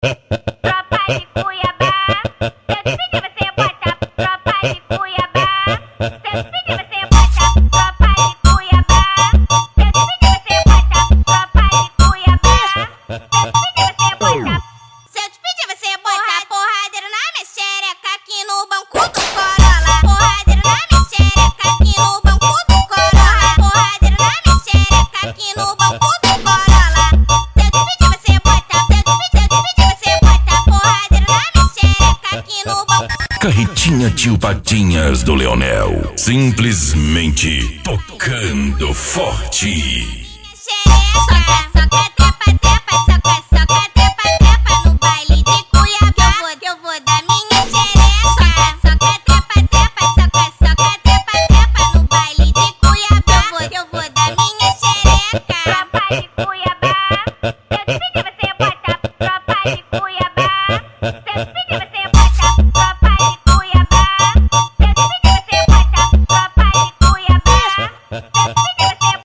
Tropa de Cuiabá, se eu te pedir você bota. Tropa de Cuiabá, se eu te pedir você bota. Tropa de Cuiabá, se eu te pedir você bota. Tropa de Cuiabá, se eu te pedir você bota. Se eu te pedir você bota porradeiro na minha xereca aqui no banco do Corolla. Porradeiro na minha xereca aqui no banco do Corolla. Porradeiro na minha xereca aqui no banco do Corolla. Se eu te pedir você bota, se eu te pedir você bota porradeiro na minha xereca aqui no banco. Carretinha Tio Patinhas do Leonel, simplesmente tocando forte. Xereca, soca, trepa, trepa, soca, trepa, trepa no baile de Cuiabá. Eu vou dar minha xereca. Soca, trepa, trepa, soca, trepa, trepa no baile de Cuiabá. Eu vou dar minha xereca. Tropa de Cuiabá, se eu te pedir você bota. Tropa de Cuiabá, se eu te pedir você bota.